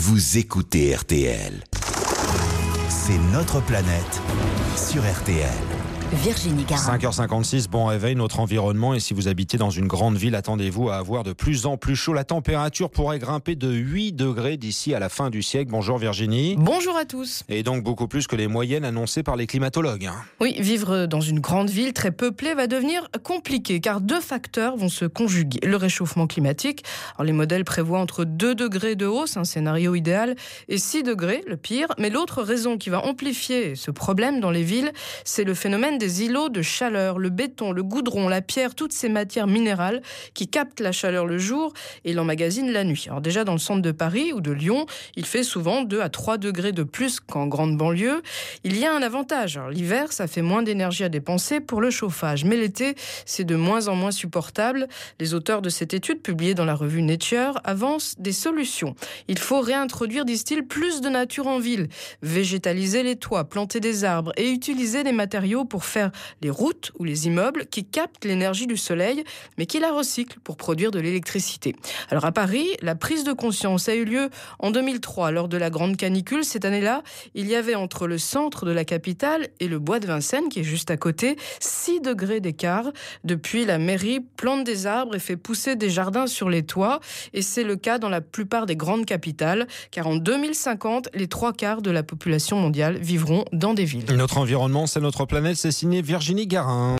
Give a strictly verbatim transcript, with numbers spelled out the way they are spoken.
vous écoutez R T L. C'est notre planète sur R T L. Virginie Garin. cinq heures cinquante-six, bon réveil, notre environnement. Et si vous habitez dans une grande ville, attendez-vous à avoir de plus en plus chaud. La température pourrait grimper de huit degrés d'ici à la fin du siècle. Bonjour Virginie. Bonjour à tous. Et donc beaucoup plus que les moyennes annoncées par les climatologues. Oui, vivre dans une grande ville très peuplée va devenir compliqué car deux facteurs vont se conjuguer. Le réchauffement climatique. Alors, les modèles prévoient entre deux degrés de hausse, un scénario idéal, et six degrés, le pire. Mais l'autre raison qui va amplifier ce problème dans les villes, c'est le phénomène des îlots de chaleur, le béton, le goudron, la pierre, toutes ces matières minérales qui captent la chaleur le jour et l'emmagasinent la nuit. Alors déjà dans le centre de Paris ou de Lyon, il fait souvent deux à trois degrés de plus qu'en grande banlieue. Il y a un avantage. Alors, l'hiver, ça fait moins d'énergie à dépenser pour le chauffage, mais l'été, c'est de moins en moins supportable. Les auteurs de cette étude, publiée dans la revue Nature, avancent des solutions. Il faut réintroduire, disent-ils, plus de nature en ville, végétaliser les toits, planter des arbres et utiliser les matériaux pour faire les routes ou les immeubles qui captent l'énergie du soleil, mais qui la recyclent pour produire de l'électricité. Alors à Paris, la prise de conscience a eu lieu en deux mille trois, lors de la grande canicule. Cette année-là, il y avait entre le centre de la capitale et le bois de Vincennes, qui est juste à côté, six degrés d'écart. Depuis, la mairie plante des arbres et fait pousser des jardins sur les toits. Et c'est le cas dans la plupart des grandes capitales, car en deux mille cinquante, les trois quarts de la population mondiale vivront dans des villes. Notre environnement, c'est notre planète, c'est signé Virginie Garin.